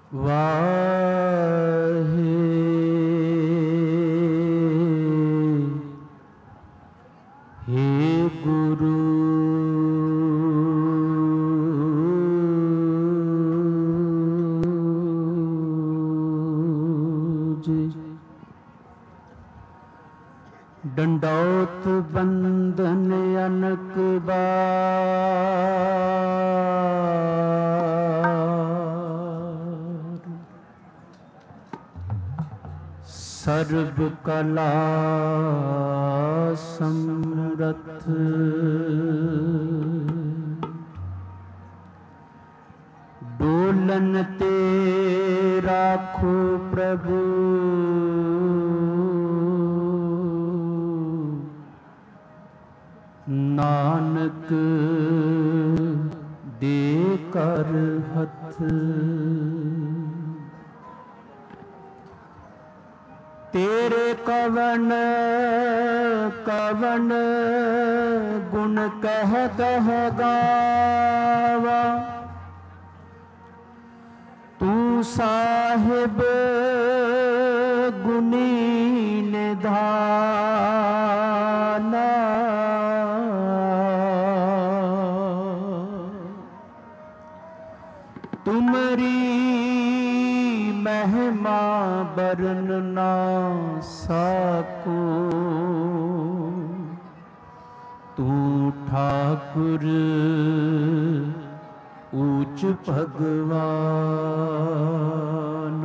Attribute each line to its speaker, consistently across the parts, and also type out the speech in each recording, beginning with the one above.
Speaker 1: वाहे हे गुरु जी। डंडौत बंधन अनक बार, सर्व कला समरथ, डोलन ते राखो प्रभु, नानक दे कर हथ। तेरे कवन कवन गुण कह दह गावा, तू साहिब गुनी निधाना, तुमरी महिमा बरन ना साको, तू ठाकुर ऊंच भगवान।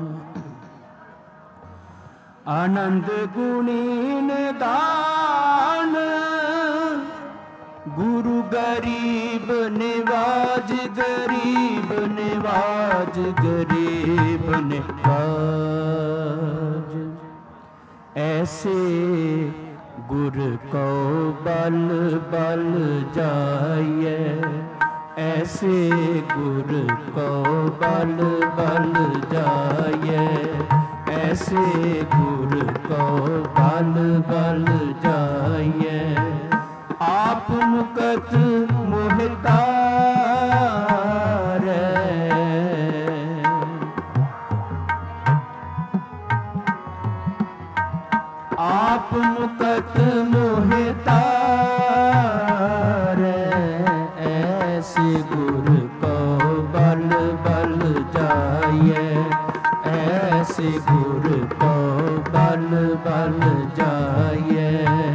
Speaker 1: आनंद गुणी निदान, गुरु गरीब निवाज, गरीब निवाज, गरीब निवाज। ऐसे गुर को बल बल जाइए, ऐसे गुर को बल बल जाइए, ऐसे गुर को बल बल जाइए। आप मुकत मोहतारे, आप मुकत मोहतारे, ऐसे गुर को बल बल जाइए, ऐसे गुर को बल बल जाइए।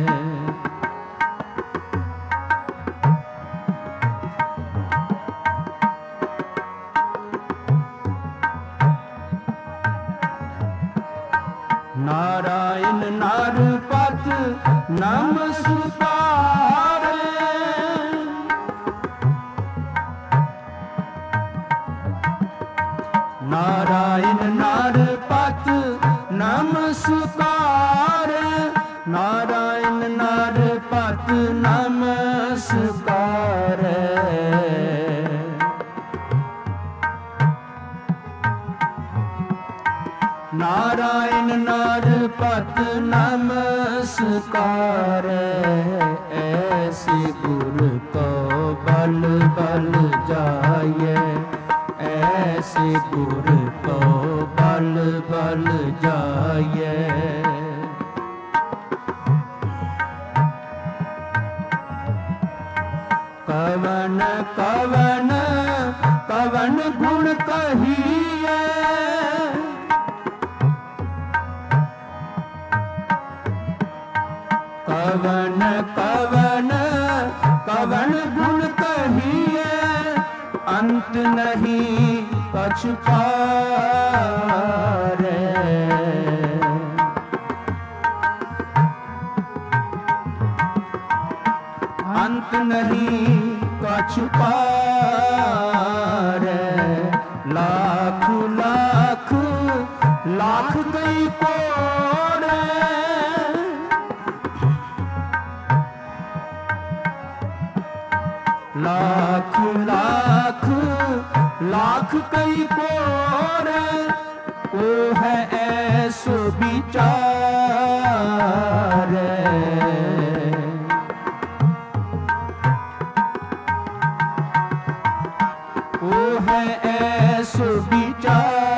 Speaker 1: नारायण नारपत नमस्कारे, नारायण नारपत नमस्कारे, नारायण नारपत नमस्कारे। नारायण नारपत नमस्कार, ऐसे गुर को बल बल जाइए, ऐसे गुर को बल बल जाइए। कवन कवन कवन गुण कहिए, कवन कवन कवन गुण कहिए, अंत नहीं कछु पारे। अंत नहीं कछु पारे। लाख लाख लाख कई कोड़े, लाख लाख लाख कई कोड़े, को है ऐसो विचार। को है ऐसो विचार,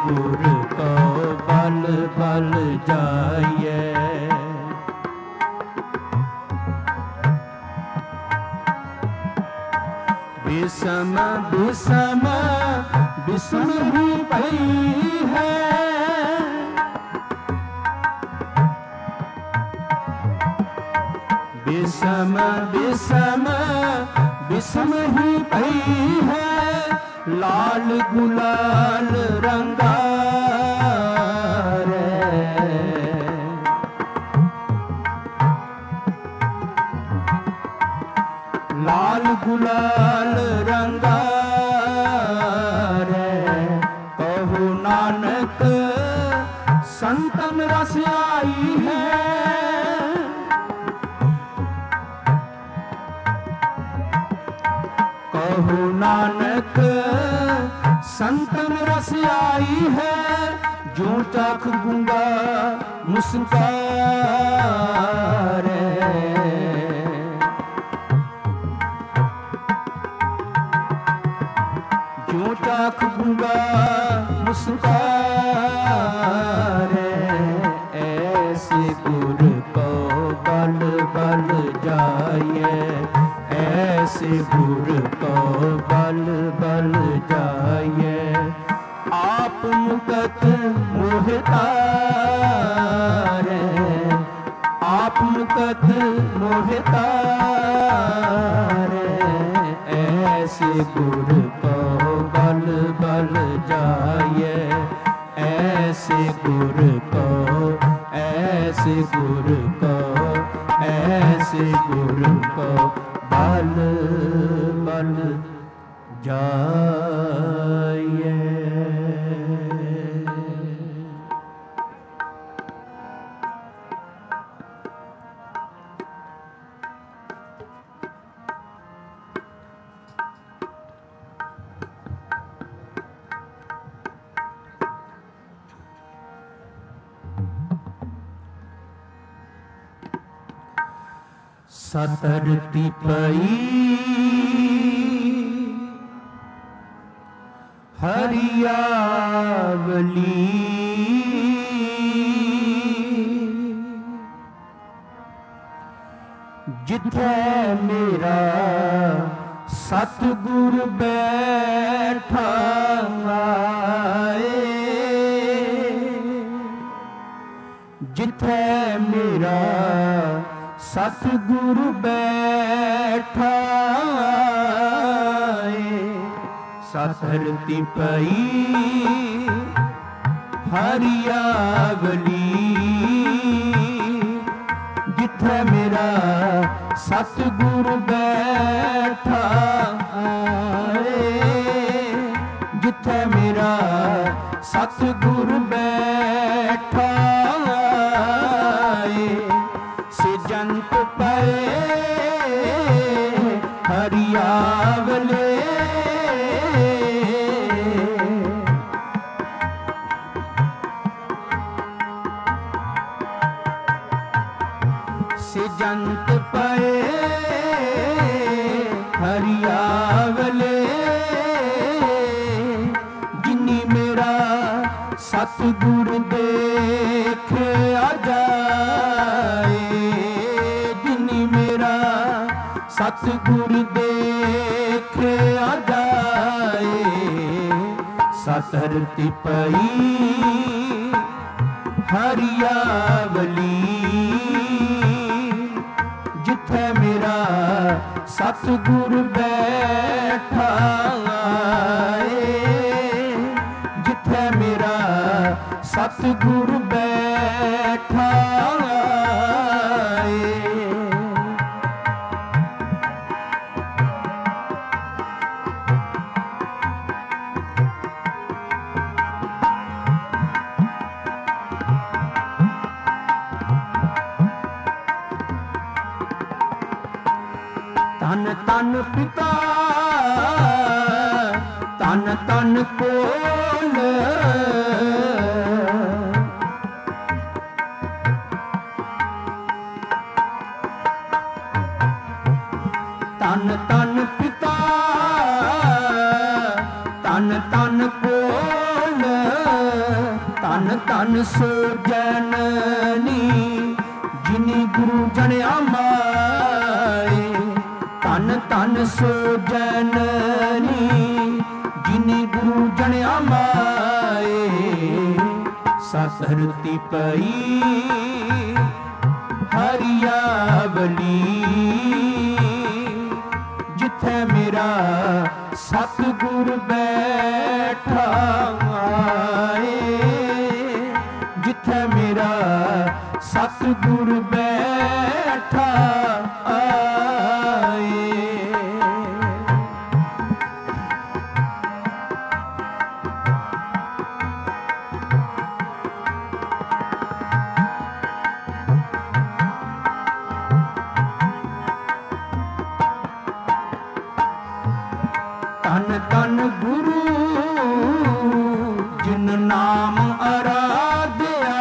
Speaker 1: गुर को बल बल जाइए। विषम विषम विषम ही पई है, विषम विषम विषम ही पई है, लाल गुलाल रंगा रे। लाल गुलाल रंगा रे, कहु नानक संतन रस आई है। कहु नानक संतन रस आई है, जो चख गूंगा मुस्कारे। जो चख गूंगा मुस्कारे, ऐसे गुर को बल बल जाइए। ऐसे गुर को बल बल जाइए। आप मुकत मोहतारे, आप मुकत मोहतारे, ऐसे गुर को बल बल जाइए। ऐसे गुर को, ऐसे गुर को, ऐसे गुर को बल बल जाइए। सतरती पई हरियावली, जिथे मेरा सतगुर बैठा आए। जिथे मेरा सतगुरु बैठा आए। सतरती पई हरियावली, जिथे मेरा सतगुरु बैठा आए। जिथे मेरा सतगुरु बैठा आए। सिजंत पए हरियावले, सिजंत पए हरियावले, जिनी मेरा सतगुर देखे आ जाए। जिनी मेरा सतगुर देखे आ जाए। सतरती पई हरियावली, जिथे मेरा सतगुर बैठा आए। जिथे मेरा सतगुर बैठा आए। तन तन पिता तन तन कोल, तन तन पिता तन तन कोल, ਧਨ ਸੋ ਜਨਨੀ ਜਿਨੀ ਗੁਰੂ ਜਣਿਆ ਮਾਏ। ਧਨ ਧਨ ਸੋ ਜਨਨੀ ਜਿਨੀ ਗੁਰੂ ਜਣਿਆ ਮਾਏ। ਸਤਿ ਪਈ ਹਰਿਆਵਲੀ ਜਿੱਥੇ ਮੇਰਾ ਸਤਿਗੁਰ ਬੈਠਾ ਆਏ। ਜਿੱਥੇ ਮੇਰਾ ਸਤਿਗੁਰ ਬੈਠਾ ਆਏ। ਧੰਨ ਧੰਨ ਗੁਰੂ ਜਿਨ ਨਾਮ ਅਰਾਧਿਆ।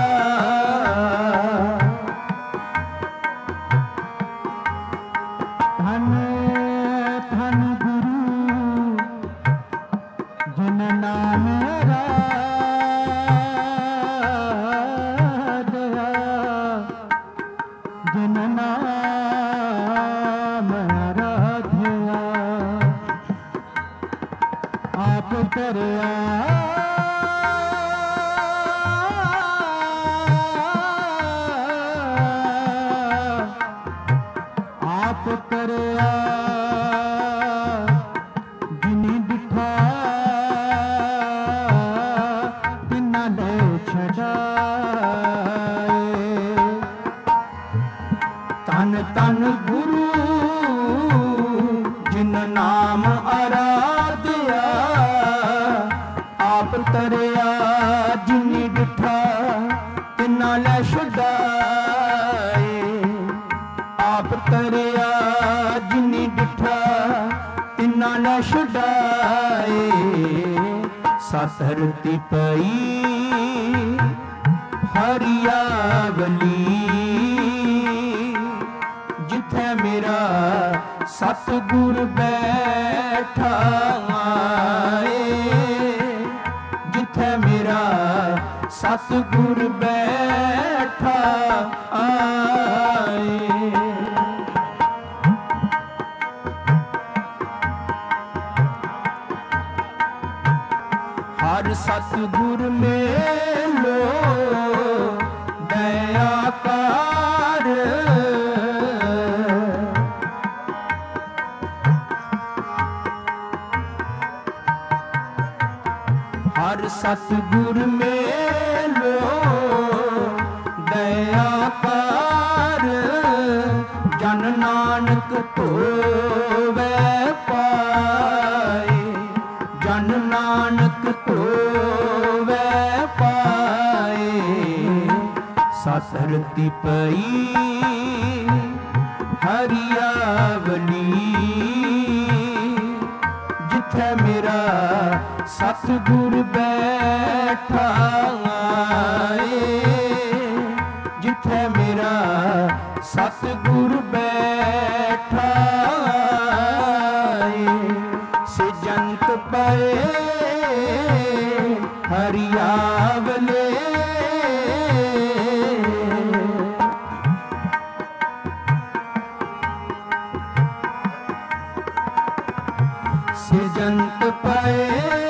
Speaker 1: ਧੰਨ ਧੰਨ ਗੁਰੂ ਜਿਨ ਨਾਮ ਅਰਾਧਿਆ। ਜਿਨ ਨਾਮ ਅਰਾਧਿਆ ਆਪ ਕਰਿਆ। ਆਪ ਕਰਿਆ ਜਿਨੀ ਦਿਠਾ ਤਿਨਾਂ ਲੈ ਛਡਾਏ। ਧੰਨ ਧੰਨ ਗੁਰੂ ਜਿਨ ਨਾਮ ਅਰਾਧਿਆ। ਆਪ ਤਰਿਆ ਜਿਨੀ ਡਿਠਾ ਤਿਨਾਂ ਲੈ ਛਡਾਏ। ਆਪ ਤਰਿਆ ਜਿਨੀ ਡਿਠਾ ਤਿਨਾਂ ਲੈ ਛਡਾਏ। ਸਤਿ ਪਈ ਹਰਿਆਵਲੀ ਜਿੱਥੇ ਮੇਰਾ ਸਤਿਗੁਰ ਬੈਠਾ ਆਏ। ਜਿੱਥੇ ਮੇਰਾ ਸਤਿਗੁਰ ਬੈਠਾ ਆਏ। ਹਰ ਸਤਿਗੁਰ ਮੇਲੋ ਦਇਆ ਕਰ। ਹਰ ਸਤਿਗੁਰ ਮੇਲੋ ਦਇਆ ਕਰ। ਜਨ ਨਾਨਕ ਧੋਵੈ ਪਾਏ। ਜਨ ਨਾਨਕ ਧੋਵੈ ਪਾਏ। ਸਤਿ ਪਈ ਹਰਿਆਵਲੀ ਜਿੱਥੇ ਮੇਰਾ ਸਤਿਗੁਰ ਬੈਠਾ ਆਏ। ਜਿੱਥੇ ਮੇਰਾ ਸਤਿਗੁਰ ਬੈਠਾ ਆਏ। ਸਿਜੰਤ ਪਏ ਹਰਿਆਵਲੇ ਸਿਜੰਤ ਪਏ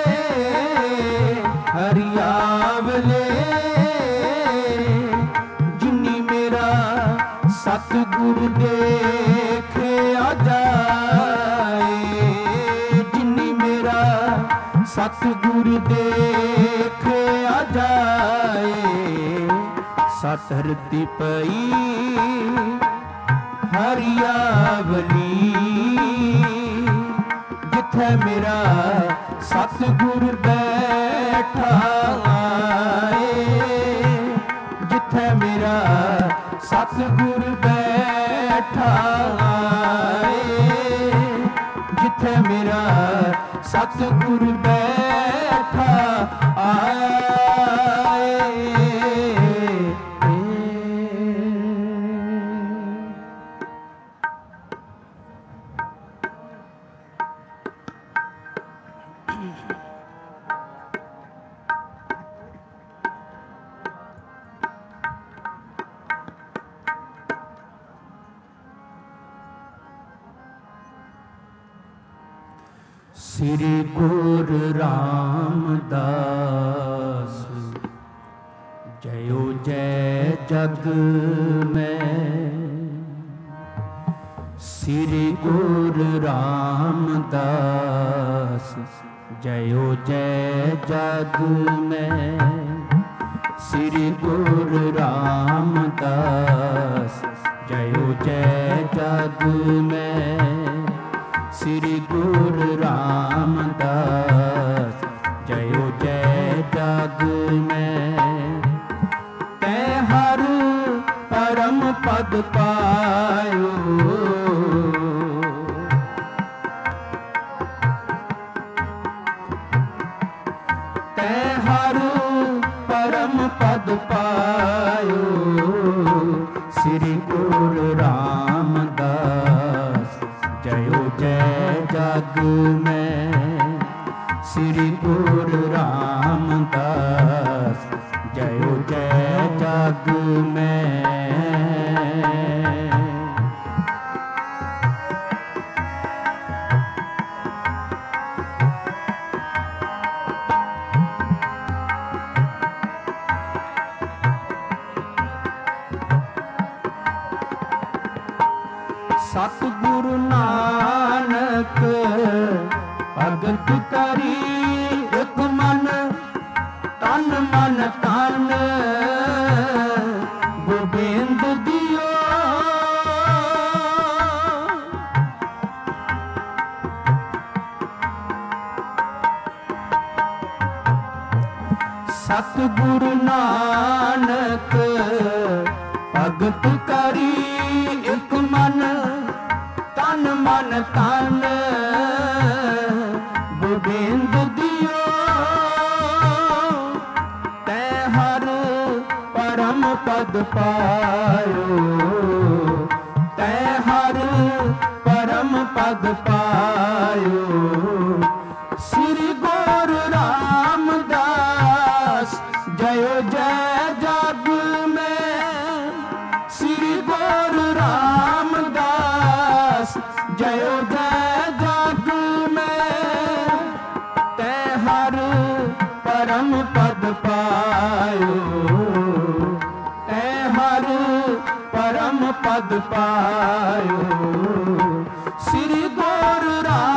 Speaker 1: ਹਰਿਆਵਲੇ ਜਿਨੀ ਮੇਰਾ ਸਤਿਗੁਰ ਦੇਖਿਆ ਜਾਏ। ਜਿਨੀ ਮੇਰਾ ਸਤਿਗੁਰ ਦੇਖਿਆ ਜਾਏ। ਸਤਿ ਪਈ ਹਰਿਆਵਲੀ ਜਿੱਥੇ ਮੇਰਾ ਸਤਿਗੁਰ ਬੈਠਾ ਆਏ। ਜਿੱਥੇ ਮੇਰਾ ਸਤਿਗੁਰ ਬੈਠਾ ਆਏ। ਜਿੱਥੇ ਮੇਰਾ ਸਤਿਗੁਰ ਬੈਠਾ ਆਏ। श्री गुरु रामदास जयो जय जग में। श्री गुरु रामदास जयो जय जग में। श्री गुरु रामदास जयो जय जग में। श्री गुरु रामदास जयो जय जग में। तै हर परम पद पायो। तै हर परम पद पायो। श्री गुरु रामदास जयो जय जग में। श्री गुरु रामदास जयो जय जग में। सतगुरु नानक भगत करी एक मन। तन मन तन गोबिंद दियो। सतगुरु नानक भगत करी एक मन। तन मन तन गोबिंद दियो। तै हर परम पद पायो। तै हर परम पद पायो। श्री गुरु रामदास जयो जय जग में। श्री गुरु रामदास जयो जय जग में। तै हर परम पद पायो। तै हर परम पद पायो। श्री गुरु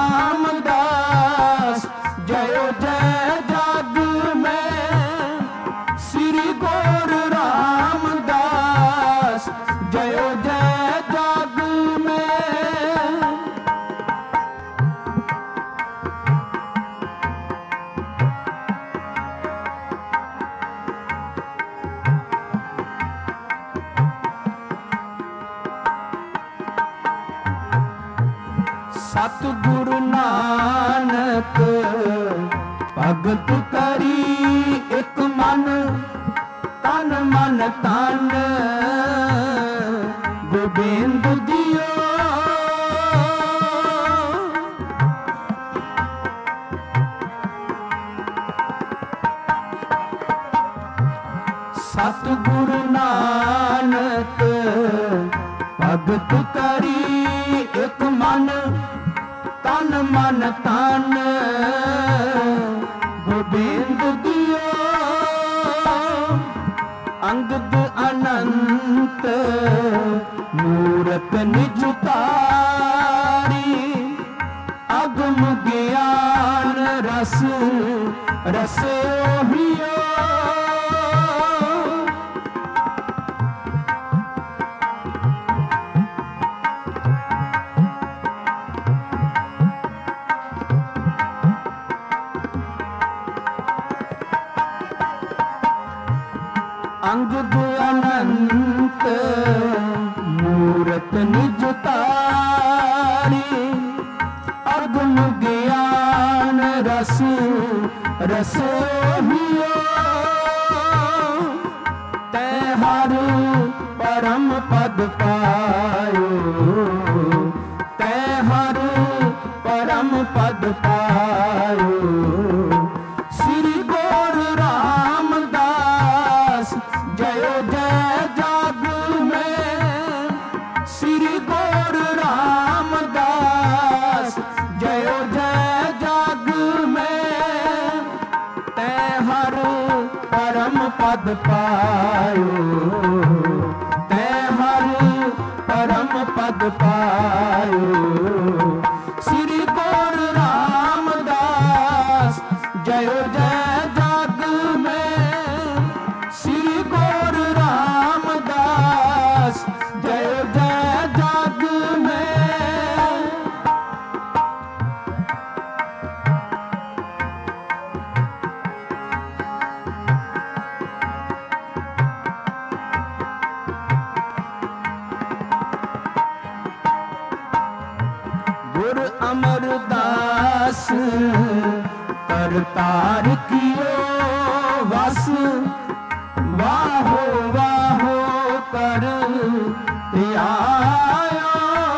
Speaker 1: रामदास जयो जय जग में। श्री गुरु रामदास जयो जय जग में। सतगुरु नानक भगत करी एक मन। तन मन तन गोबिंद दियो। सतगुरु नानक भगत करी एक मन। तन मन तन गोबिंद दियो। अंगद अनंत मूरत निज तारी। अगम ज्ञान रस रसे ओहियो। अंगद अनंत मूरत निज तारी। अगम ज्ञान रस रसे ओहियो। तै हर परम पद पायो। तै हर परम पद पायो। श्री गुरु रामदास जयो जय जग में। श्री गुरु रामदास जयो जय जग पायो, तै हर परम पद पायो। श्री गुरु रामदास जयो जय जग में, श्री गुरु रामदास जयो जय जग में। गुरु अमरदास करतार कियो वस, वाहो वाहो कर आयो।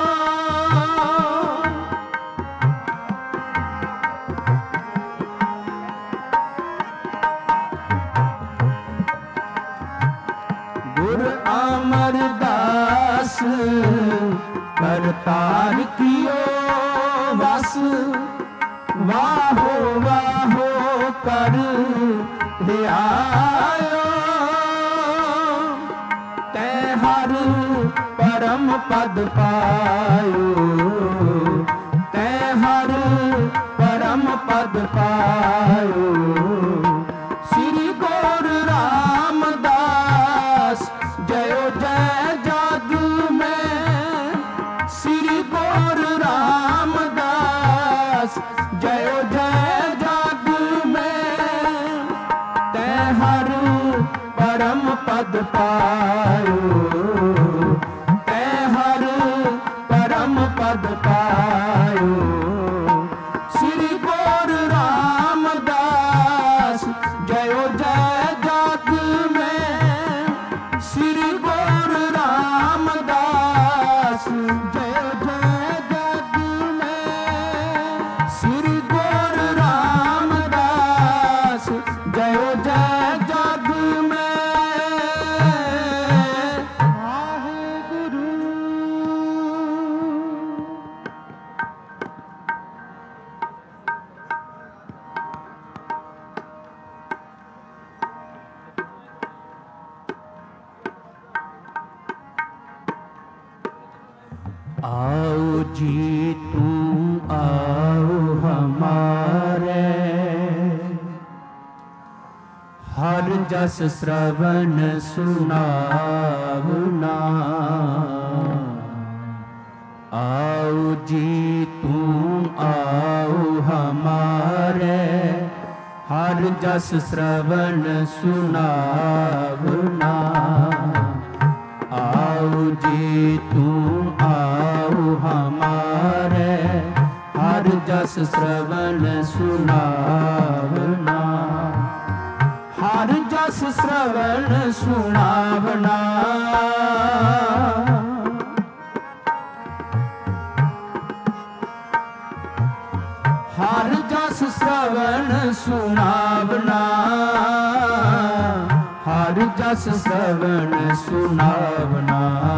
Speaker 1: गुरु अमरदास करतार कियो बस, वाहो वाहो कर आयो। तै हर परम पद पायो, तै हर परम पद पायो। श्री गुरु रामदास जयो जय जग में, श्री गुरु रामदास जयो जय जग में। तै हर परम पद पायो, तै हर परम पद पायो। श्री गुरु रामदास जयो जय जग में, श्री गुरु रामदास जयो जय जग में। श्री गुरु रामदास जयो जय जग में। वाहेगुरु। आओ जी तू आओ हमारे, हर जस श्रवण सुनावना। आओ जी तू आओ हमारे, हर जस श्रवण सुनावना। आओ जी तू आओ हमारे, हर जस श्रवण सुनावना। हर जस श्रवण सुनावना। हर जस श्रवण सुनावना। हर जस श्रवण सुनावना।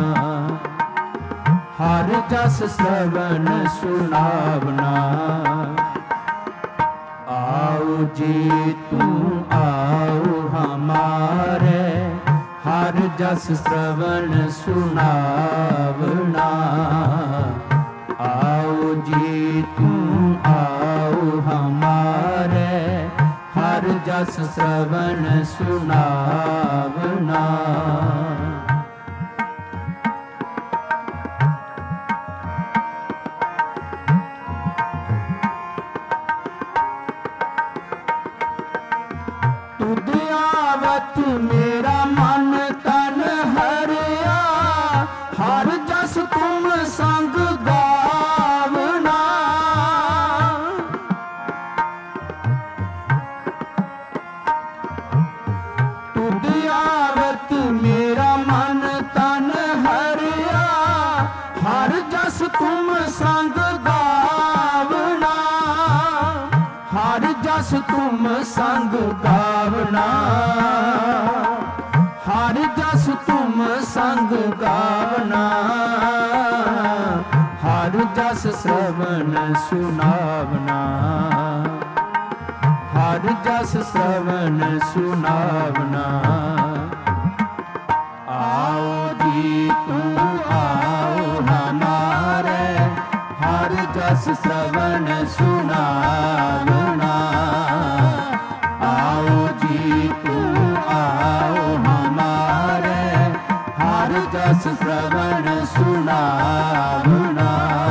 Speaker 1: हर जस श्रवण सुनावना। आओ जी तू आओ हमारे, हर जस श्रवण सुनावना। आओ जी तू आओ हमारे, हर जस श्रवण सुनावना। तुद आवत मेरा मन तन हरिया, हर जस तुम संग गावना। तुद आवत मेरा मन तन हरिया, हर जस तुम संग गावना। हर जस तुम संग गावना। हर जस तुम संग गावना। हर जस श्रवण सुनावना। हर जस श्रवण सुनावना। जी तुम आओ हमारे, हर जस श्रवण सुनावना। आओ जी तुम आओ हमारे, हर जस श्रवण सुनावना।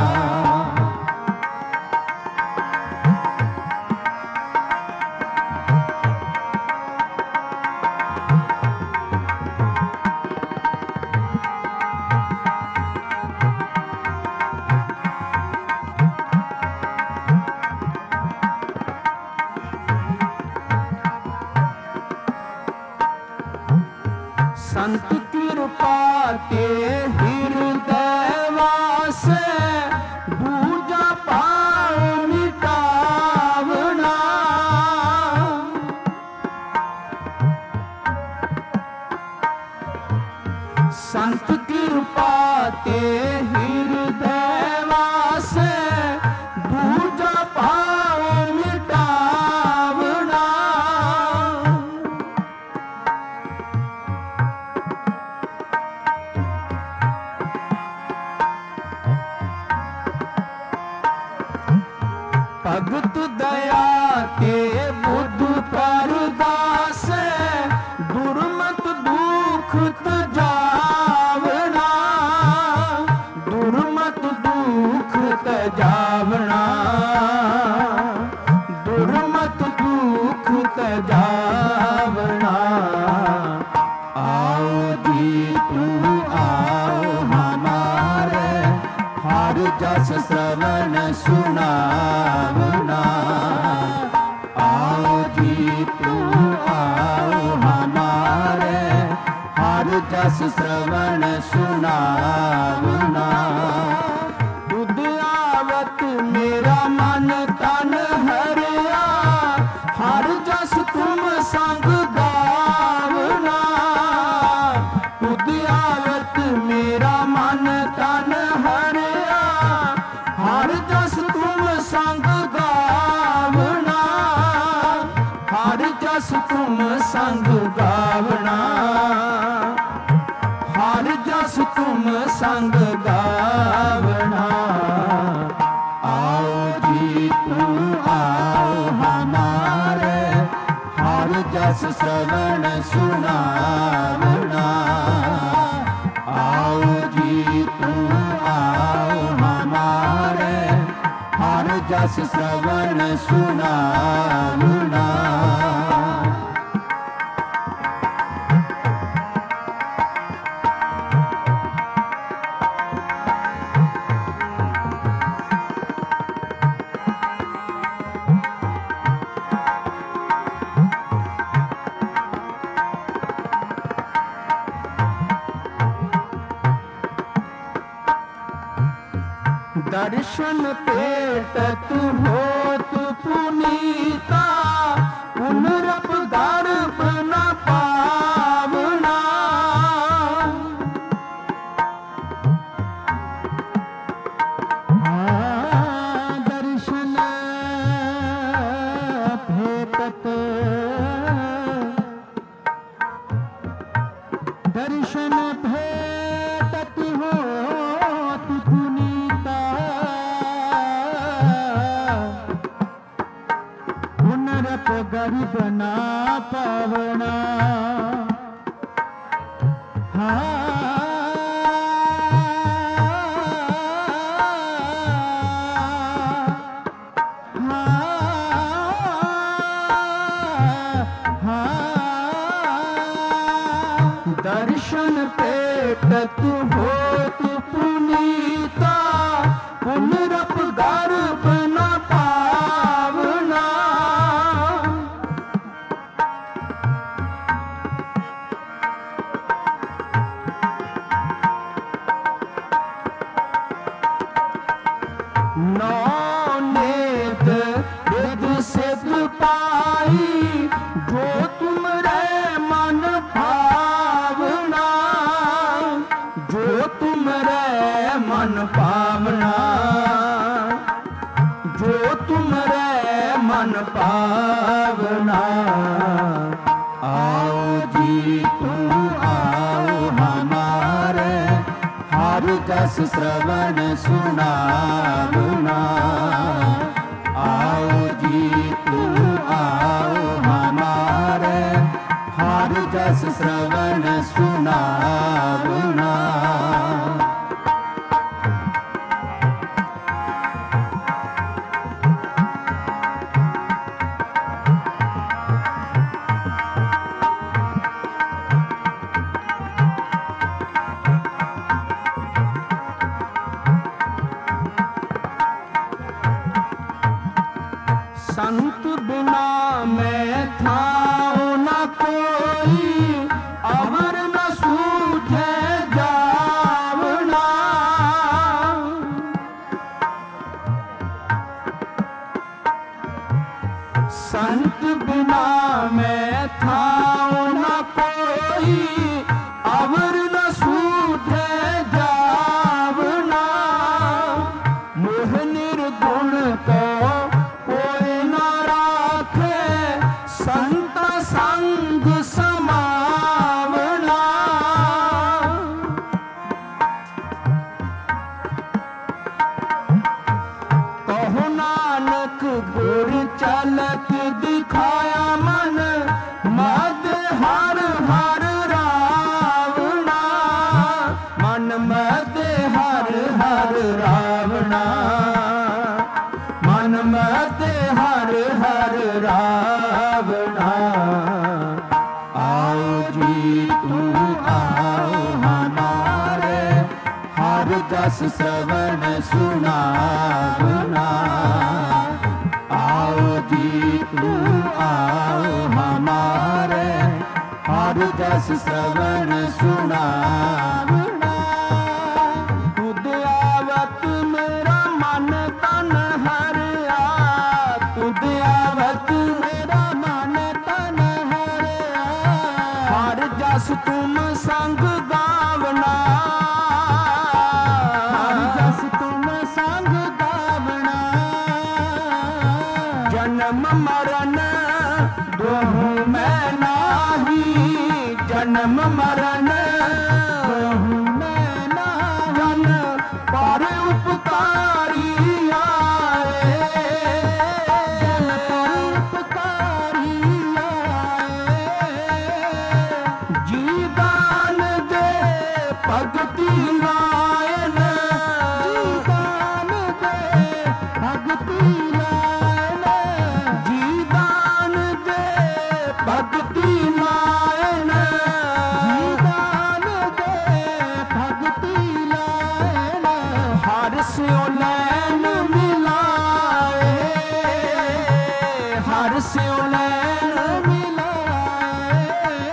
Speaker 1: संत कृपा के हृदय वासे, दूजा पाव मिटावना। संत कृपा के हृदय वासे, दूजा पाव मिटावना। भगत दया के बुद्ध परदास, दुर्मत दुख तजावना। दुर्मत दुख तजावना, दुर्मत दुख तजावना। आओ जी तुम आओ हमारे, हर जस श्रवण सुनावना। आओ जी तुम आओ हमारे, हर जस श्रवण सुनावना। तुध आवत मेरा मन तन हरिया, हर जस तुम संग गावना। तुध आवत मेरा मन तन हरिया, हर जस तुम संग गावना। हर जस तुम संग गावना। हर जस तुम संग गावना। आओ जी तुम आओ हमारे, हर जस श्रवण सुनावना। आओ जी तुम आओ हमारे, हर जस श्रवण सुनावना। दर्शन पेटत होत पुनीता, पुनरप गर्भ न पावना। दर्शन भेटत, दर्शन भेटत होत पुनीता, पुनरप गर्भ न पावना। दर्शन पेटत होत पुनीता, पुनरप गर्भ न पावना। नौ नेत्र वेद सिद्ध पाई, जो तुम रे मन भावना। जो तुम रे मन पावना। जो तुम रे मन पावना। आओ जी तुम आओ हमारे, हर जस श्रवण सुनावना। आओ जी तुम आओ हमारे, हर जस श्रवण सुनावना। संत बिना मैं थाओ न कोई, अवर न सूझे जावना। संत बिना मैं थाओ न कोई, अवर न सूझे जावना। मोह निर्गुण को संत संग समावना। कहो नानक गुर चलत दिखाया मन, मद हर हर रावना। मन मद हर हर रावना, मन मद हर हर रावना। आओ जी तुम आओ हमारे, हर जस श्रवण सुनावना। आओ जी तुम आओ हमारे, हर जस श्रवण सुनावना। खुद आवत मेरा मन तन हरिया, खुद आवत मेरा मन तन हरिया। हर जस तुम संग गावना, हर जस तुम संग गावना। जन्म मरण दोहु मैं नाही, जन्म मरण दोहु मैं नाही। पर उपकारी आए, जन पर उपकारी आए। जी दान दे भगति लायन, जी दान दे भगति लायन। जी दान दे भगति लायन, जी दान दे भगति लायन। हर स्यो लैन मिलाए, हर स्यो लैन मिलाए।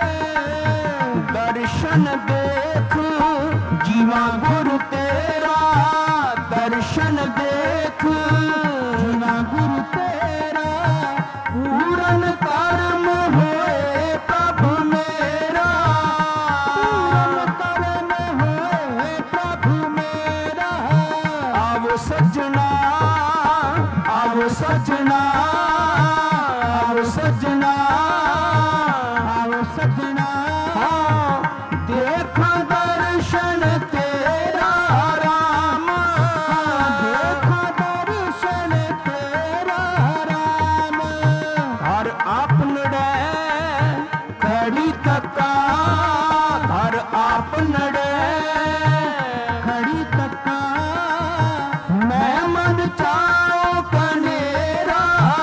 Speaker 1: दर्शन देख जीवा गुरु तेरा, दर्शन देख जीवा गुरु तेरा। पूरन कर्म होए प्रभु मेरा, पूरन कर्म होए प्रभु मेरा। आओ सजना, आओ सजना, आओ सजना, आओ सजना। हाँ देखा दर्शन तेरा राम, देखा दर्शन तेरा राम। हर आपनड़े खड़ी तका, हर आपनड़े खड़ी तका। मैं मन चाओ कनेरा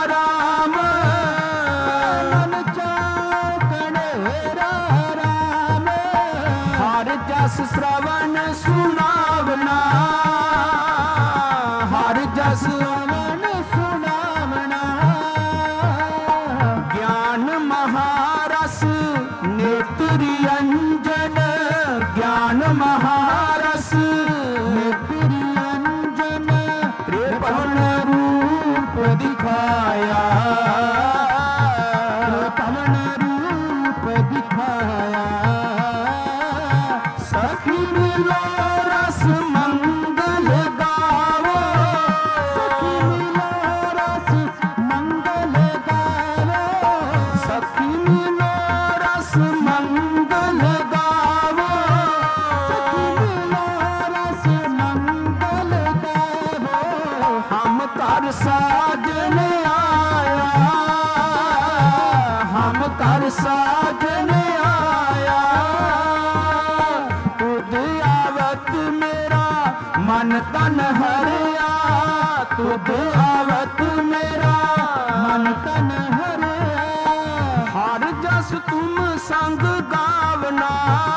Speaker 1: मन तन हरिया तुध आवत मेरा, मन तन हरिया हर जस तुम संग गावना,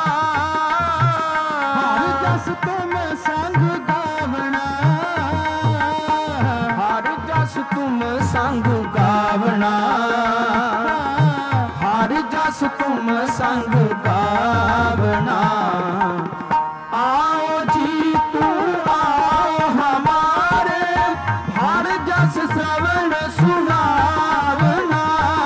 Speaker 1: हर जस तुम संग गावना, हर जस तुम संग गावना, हर जस तुम संग गावना। आओ जी तू आओ हमारे, हर जस श्रवण सुनावना।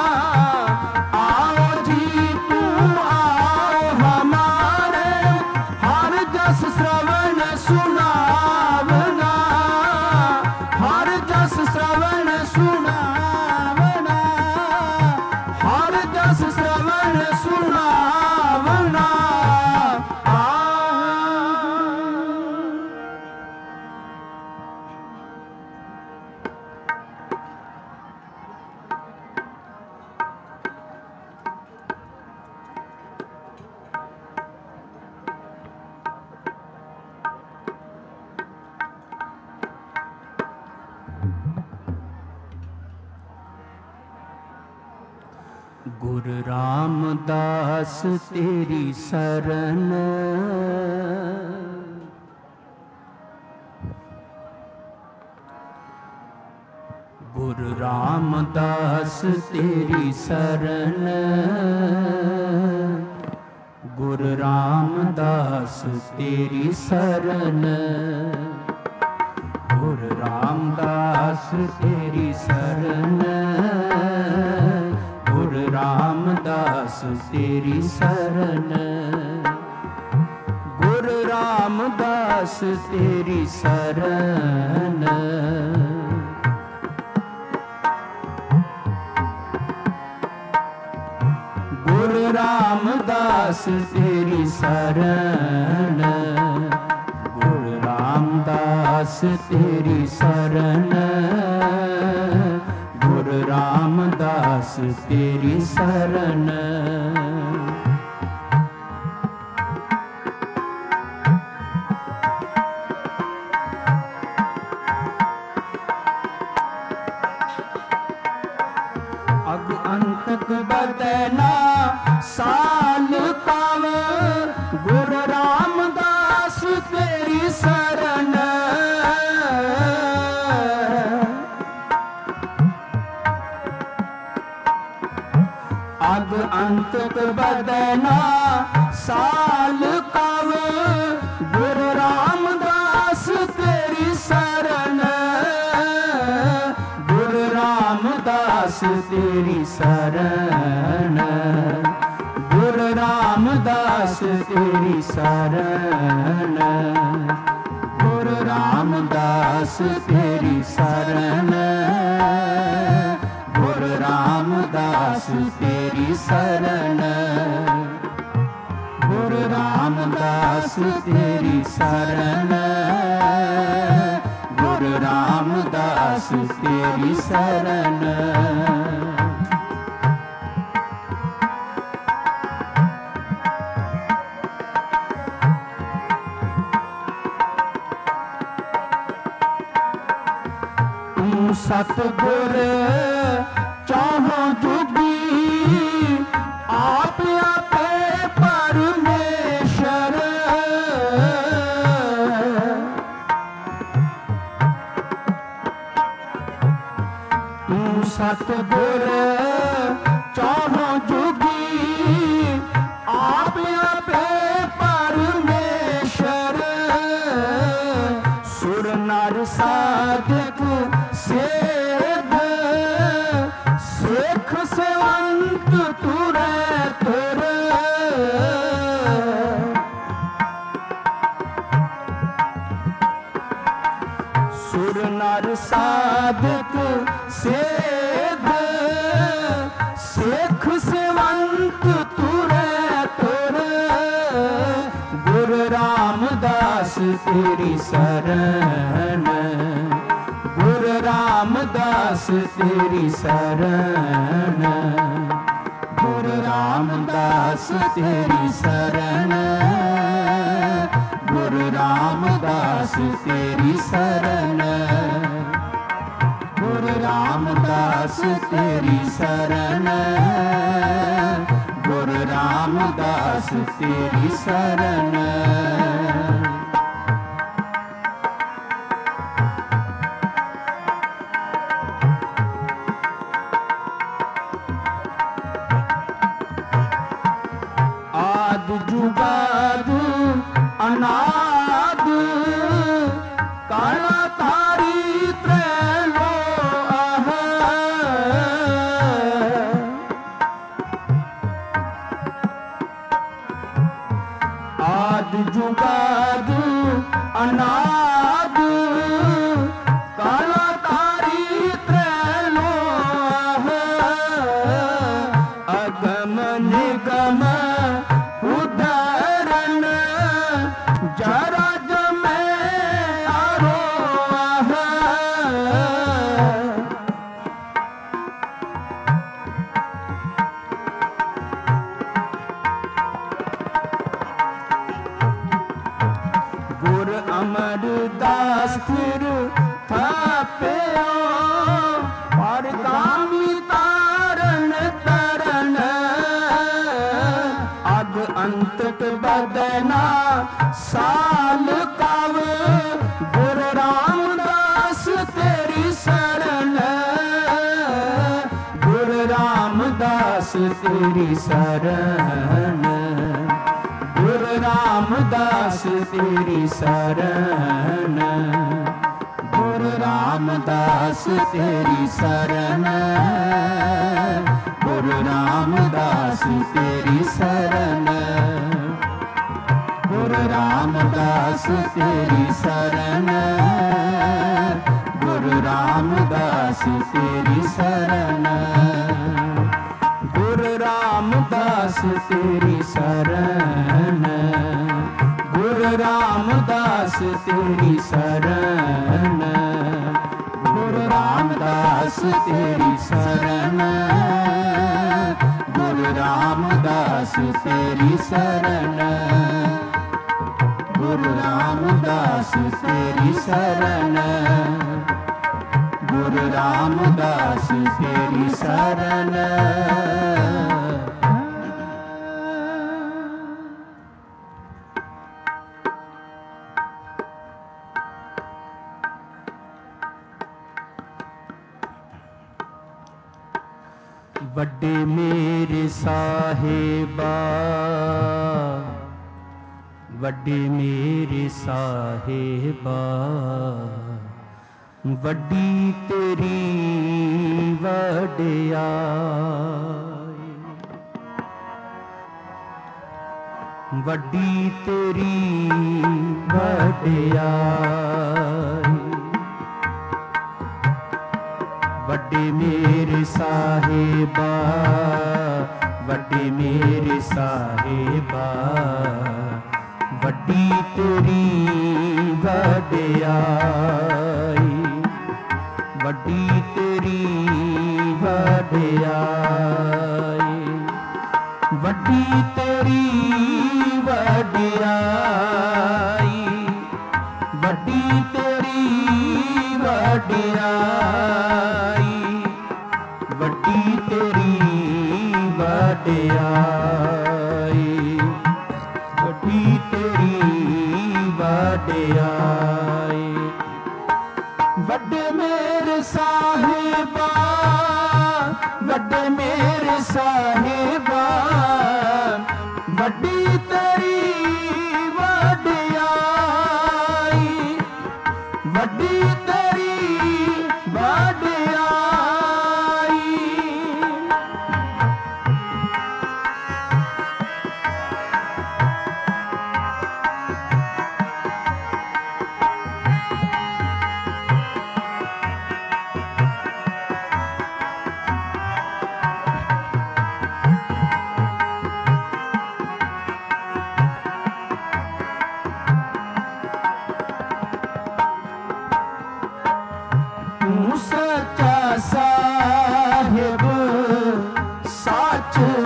Speaker 1: आओ जी तू आओ हमारे, हर जस श्रवण सुनावना, हर जस श्रवण सुनावना, हर जस श्रवण सुनावना। गुरु रामदास तेरी शरण, गुरु रामदास तेरी शरण, गुरु रामदास तेरी शरण, गुरु रामदास तेरी शरण, गुरु रामदास तेरी शरण, गुरु रामदास तेरी शरण। गुरु रामदास तेरी शरण, गुरु रामदास तेरी शरण, गुरु रामदास तेरी शरण। अग अंतक बदना साल पाव, गुरु रामदास तेरी शरण, अग अंतक बदना साल पाव, गुरु रामदास तेरी शरण, गुरु रामदास तेरी शरण, गुरु रामदास तेरी शरण, गुरु रामदास तेरी शरण, गुरु रामदास तेरी शरण, गुरु रामदास तेरी शरण, गुरु रामदास तेरी शरण। सतगुर चाहो जुगी आप आपे परमेश्वर, सतगुर चाहो जुगी आप आपे परमेश्वर, सुर नर साधक सेध सिख सेवंत तुरै तुर, सुर नर साधक सेध सिख सेवंत तुरै तुर, गुरु रामदास तेरी शरण, गुरु रामदास तेरी शरण, गुरु रामदास तेरी शरण, गुरु गुरु रामदास तेरी शरण, गुरु रामदास तेरी शरण, गुरु रामदास तेरी शरण। आदि जुगाद अनाद काला तारी त्रैलो आह, आदि जुगाद अनाद काला तारी त्रैलो आह, अगम निगम उदाहरण जरा जमे आरो आह, गुर अमरदास फिर थाप्यो परगामी तारन तरन, अग अंतक बदना साल काव, गुरु रामदास तेरी शरण, गुरु रामदास तेरी शरण, गुरु रामदास तेरी शरण, गुरु रामदास तेरी शरण, गुरु रामदास तेरी शरण, गुरु रामदास तेरी शरण, गुरु रामदास तेरी शरण, गुरु रामदास तेरी शरण, गुरु रामदास तेरी शरण, गुरु रामदास तेरी शरण, गुरु रामदास तेरी शरण, गुरु रामदास तेरी शरण, गुरु रामदास तेरी शरण। वड्डे मेरे साहिबा, वड्डे मेरे साहिबा, वड्डी तेरी वड्डियाई, वड्डी तेरी वड्डियाई, वड्डे मेरे साहिबा, वड्डे मेरे साहिबा, वड्डी तेरी वड्डियाई, वड्डी तेरी वड्डियाई, वड्डी तेरी वड्डियाई, वड्डी तेरी वड्डियाई, वड्डी तेरी वड्डियाई, वड्डी तेरी वड्डियाई। वड्डे मेरे साहिबा, वड्डे मेरे साहिबा, वड्डी तेरी वड्डियाई, वड्डी तेरी वड्डियाई।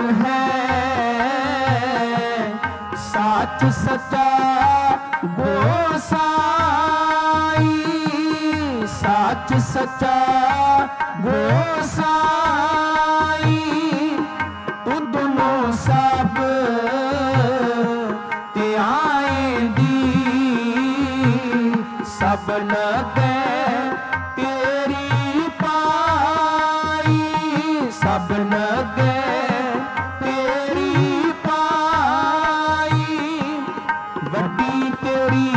Speaker 1: सच्चा सच सचा गोसाई तुदनो सब त्याएंदी सब लगे तेरी पाई सब लगे तेरी पाई वड्डी तेरी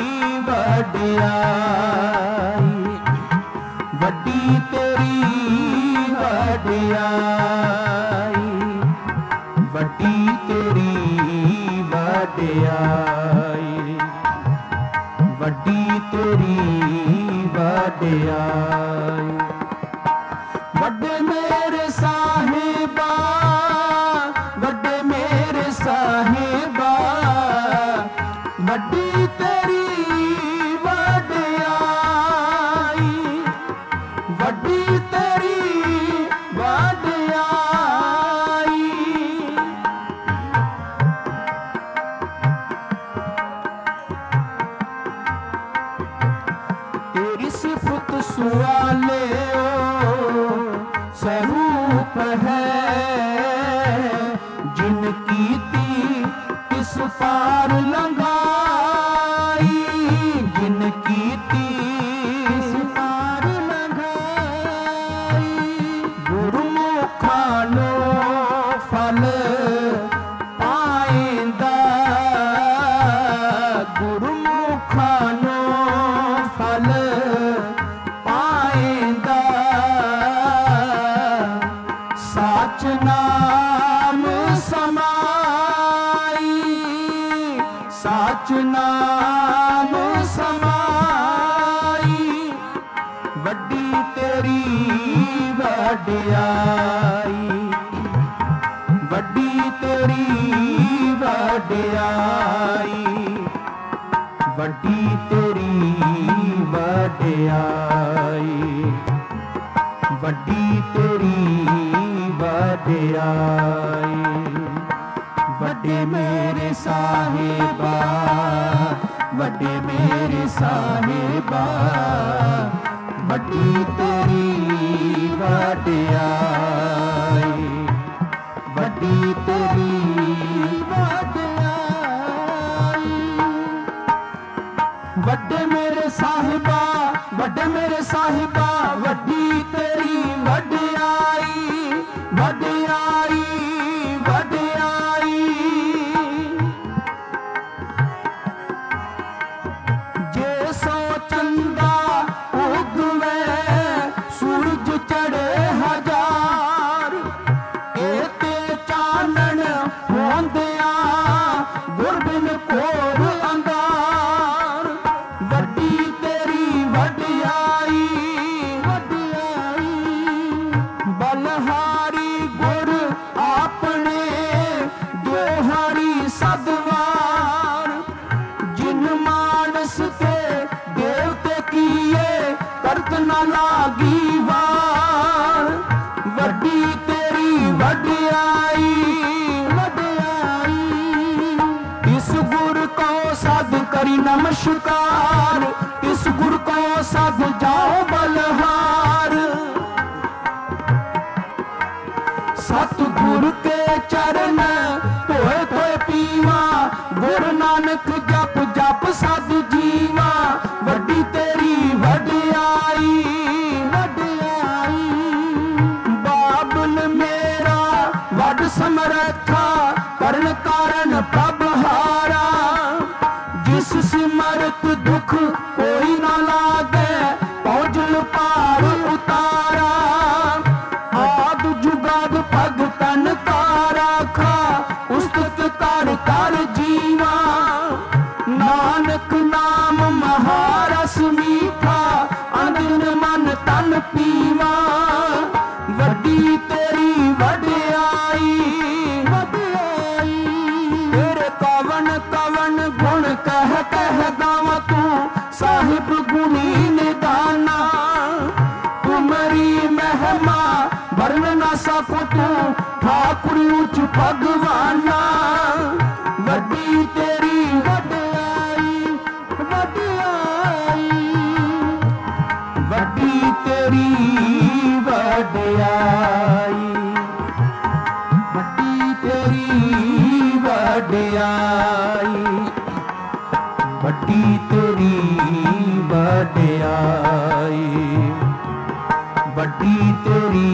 Speaker 1: वड्याई वड्डी तेरी वड्याई वड्डी तेरी वड्याई वड्डी तेरी वड्याई वड्डे मेरे साहिबा वड्डे मेरे साहिबा वड्डी तेरी वड्याई वड्डी तेरी वड्याई तेरी सिफत सुआले स्वरूप है जिनकी ती किस पार लंघाई जिनकी ती किस पार लंघाई गुरमुखानो फल पाएंदा गुरमुखानो फल पाएंदा साच नाम समाई साच नाम समाई वड्डी तेरी वड्याई वड्डी तेरी वड्याई वड्डी तेरी वड्याई वड्डी तेरी वड्याई वड्डे मेरे साहिबा वड्डे मेरे साहिबा वड्डी तेरी वड्याई वड्डी तेरी वड्याई वड्डे मेरे साहिबा वड्डे मेरे साहिबा वड्डी तेरी वड्याई वड्याई वड्याई जे सो चंदा उगवे सूरज चढ़े हजार एते चानन होंदिया गुरबिन कोर अंगार वड्डी तेरी वड्याई वड्याई बलहारी गुर आपने दोहारी सदवार जिन मानस के देवते किए करत न लागी वार वड्डी तेरी वड्याई वड्याई इस गुर को साध करी नमस्कार इस गुर को साध जाओ बलहार सतगुर के चरण धोए धोए पीवा गुरु नानक जप जप सद जीवा वड्डी तेरी वड्याई वड्याई बाबुल मेरा वड समरथा करण कारण प्रभहारा जिस सिमरत दुख कोई ना लागे पहुंचल पार उतारा आद जुगाद भगतन का राखा उस्तत कर कर जीवा नानक नाम महारस मीठा अंदिन मन तन पीवा वड्डी तेरी वड्याई वड्याई तेरे कवन कवन गुण कह कह गावा तू साहिब गुणी निदाना तुमरी महिमा वर्ण न सको तू ठाकुर उच्च भगवाना वड्डी तेरी वड्याई वड्याई वड्डी ਵਡਿਆਈ, ਵੱਡੀ ਤੇਰੀ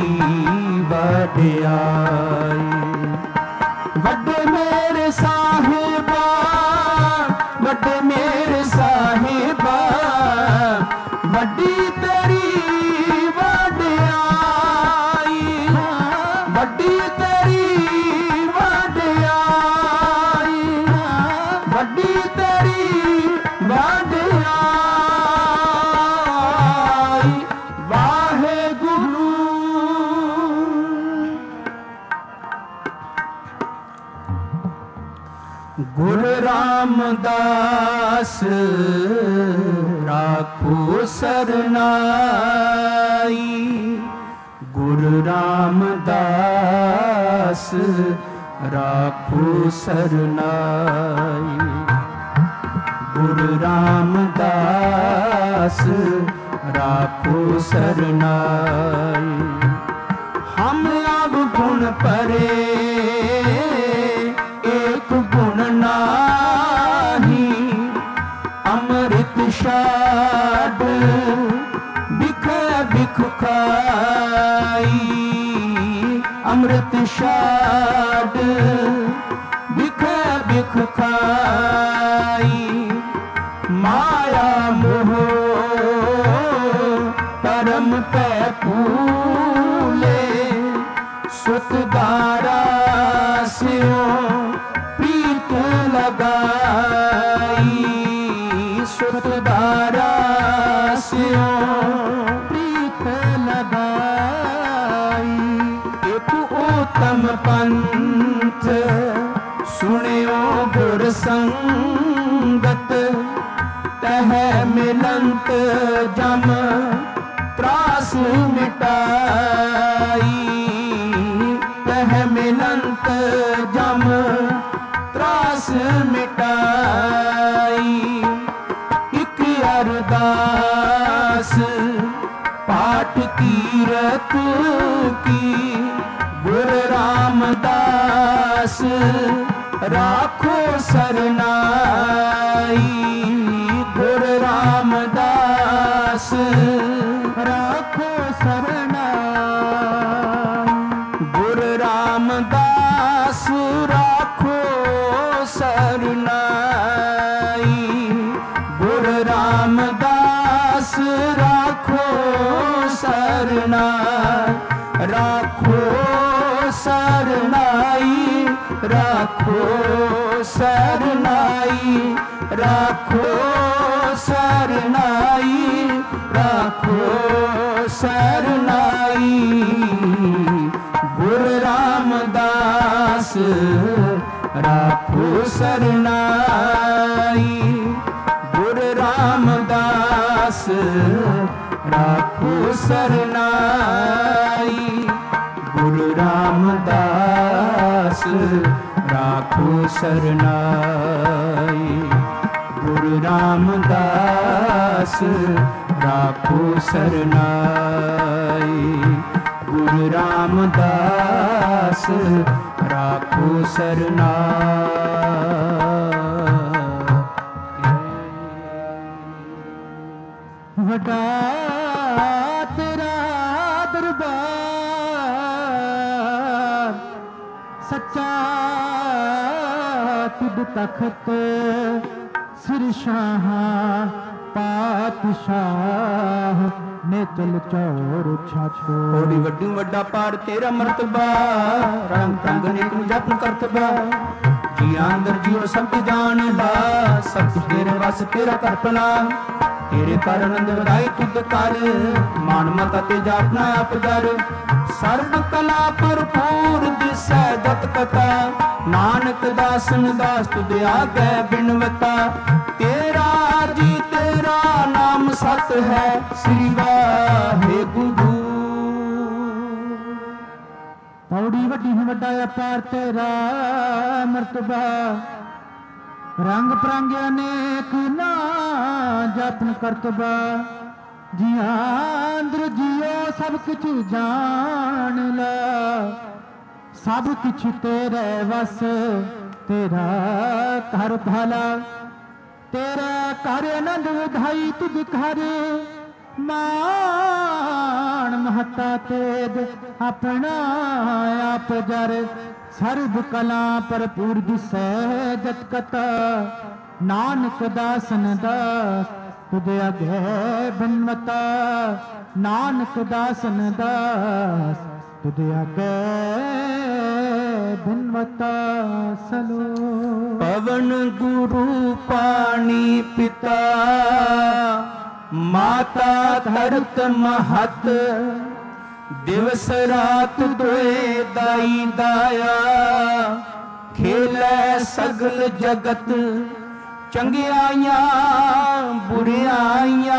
Speaker 1: ਵਡਿਆਈ। ਵੱਡੇ ਮੇਰੇ ਸਾਹਿਬਾ, ਵੱਡੇ ਮੇਰੇ ਸਾਹਿਬਾ, ਵੱਡੀ ਤੇਰੀ ਵਡਿਆਈ, ਵੱਡੀ ਤੇਰੀ ਵਡਿਆਈ, ਵੱਡੀ ਤੇਰੀ ਵਡਿਆਈ। ਵਾਹਿਗੁਰੂ। ਗੁਰੂ ਰਾਮਦਾਸ ਰਾਖੋ ਸਰਨਾਈ, ਗੁਰੂ ਰਾਮਦਾਸ ਰਾਖੋ ਸਰਨਾਈ, ਗੁਰੂ ਰਾਮਦਾਸ राखो सरनाई। हम अब गुण परे एक गुण नाही, अमृत शाद बिख बिख खाई, अमृत शाद बिख बिख खाई। माया मोह परम पै फूले, सुतदारा स्यों प्रीत लगाई, सुतदारा स्यों प्रीत लगाई। एक उत्तम पंथ सुनियो गुर संगत, तह मिलंत जम त्रास मिटाई, तह मिलंत जम त्रास मिटाई। एक अरदास पाठ कीरत की, गुरु रामदास राखो सरनाई, गुरु रामदास राखो सरनाई। गुरु रामदास राखो सरनाई, गुरु रामदास राखो सरनाई। राखो सरनाई, राखो सरनाई, राखो सरनाई, राखो सरनाई। गुरु रामदास राखो सरनाई, गुरु रामदास राखो सरनाई, गुरु रामदास राखो सरनाई, गुरु रामदास राखो सरनाई, गुरु रामदास राखो सरनाई। वडा तेरा दरबार, सच्चा तुद तखत, सिर शाह पातशाह ने चल चौर छाछो। होड़ी वड्डी वड्डा पार तेरा मर्तबा, रंग रंग नेक जपन करतबा। जिया अंदर जियो सब जानदा, सब कुछ तेरे वस तेरा करपना। तेरे कर आनंद वधाई तुद कर, मान मता तेजा अपना आप कर। सर्व कला भरपूर दिसै दत कथा, नानक दासन दास तुद आगे बिनवता। तेरा जी तेरा नाम सत है, श्री वाहेगुरु। पौड़ी वड्डी वड्डा अपार तेरा मर्तबा, रंग परांगे अनेक ना जपन करतबा। जिया अंदर जियो सब कुछ जान ला, सब कुछ तेरे वस तेरा कर भला। तेरे कर आनंद विधाई तुझ घर मान महता तेज अपना आप जर सर्व कला भरपूर दिसै जत कथा नानक दासन दास तुझे अगे बिनमता नानक दासन दास तुझे अगे बिनमता सलो। पवन गुरु पानी पिता माता धरत महत दिवस रात दोए दाई दाया खेलै सगल जगत चंगियाइयां बुरियाइयां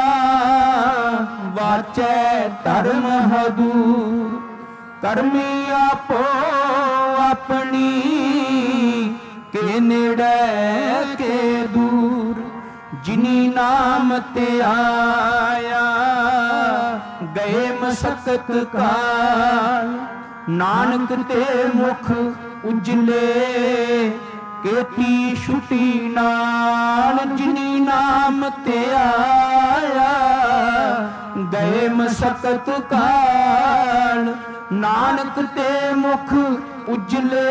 Speaker 1: वाचै धर्म हदूर करमी आपो अपनी के नेड़े के दूर जिनी नाम ते आया गए मसकत काल नानक ते मुख उजले केती छुटी नाल जिनी नाम ते आया गए मसकत काल नानक ते मुख उजले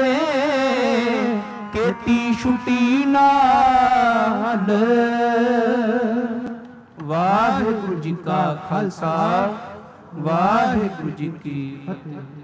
Speaker 1: केती छुटी नाल। वाहिगुरु जी का खालसा वाहिगुरु जी की फतेह।